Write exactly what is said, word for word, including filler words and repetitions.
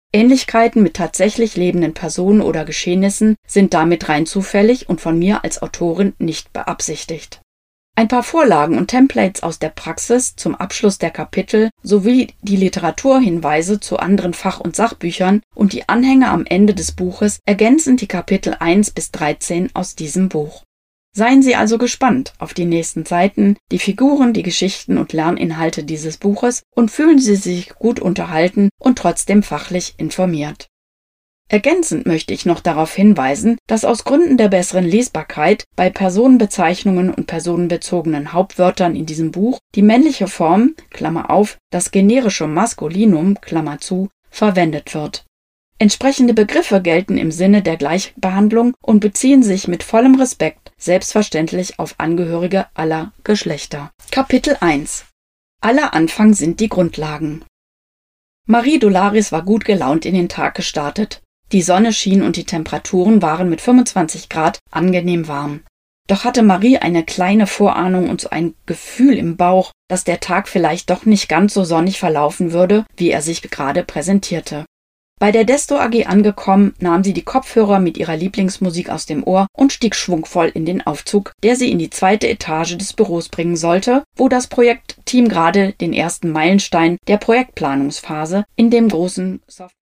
Ähnlichkeiten mit tatsächlich lebenden Personen oder Geschehnissen sind damit rein zufällig und von mir als Autorin nicht beabsichtigt. Ein paar Vorlagen und Templates aus der Praxis zum Abschluss der Kapitel sowie die Literaturhinweise zu anderen Fach- und Sachbüchern und die Anhänge am Ende des Buches ergänzen die Kapitel eins bis dreizehn aus diesem Buch. Seien Sie also gespannt auf die nächsten Seiten, die Figuren, die Geschichten und Lerninhalte dieses Buches und fühlen Sie sich gut unterhalten und trotzdem fachlich informiert. Ergänzend möchte ich noch darauf hinweisen, dass aus Gründen der besseren Lesbarkeit bei Personenbezeichnungen und personenbezogenen Hauptwörtern in diesem Buch die männliche Form (Klammer auf, das generische Maskulinum) Klammer zu, verwendet wird. Entsprechende Begriffe gelten im Sinne der Gleichbehandlung und beziehen sich mit vollem Respekt selbstverständlich auf Angehörige aller Geschlechter. Kapitel eins. Aller Anfang sind die Grundlagen. Marie Dolaris war gut gelaunt in den Tag gestartet. Die Sonne schien und die Temperaturen waren mit fünfundzwanzig Grad angenehm warm. Doch hatte Marie eine kleine Vorahnung und so ein Gefühl im Bauch, dass der Tag vielleicht doch nicht ganz so sonnig verlaufen würde, wie er sich gerade präsentierte. Bei der Desto A G angekommen, nahm sie die Kopfhörer mit ihrer Lieblingsmusik aus dem Ohr und stieg schwungvoll in den Aufzug, der sie in die zweite Etage des Büros bringen sollte, wo das Projektteam gerade den ersten Meilenstein der Projektplanungsphase in dem großen Software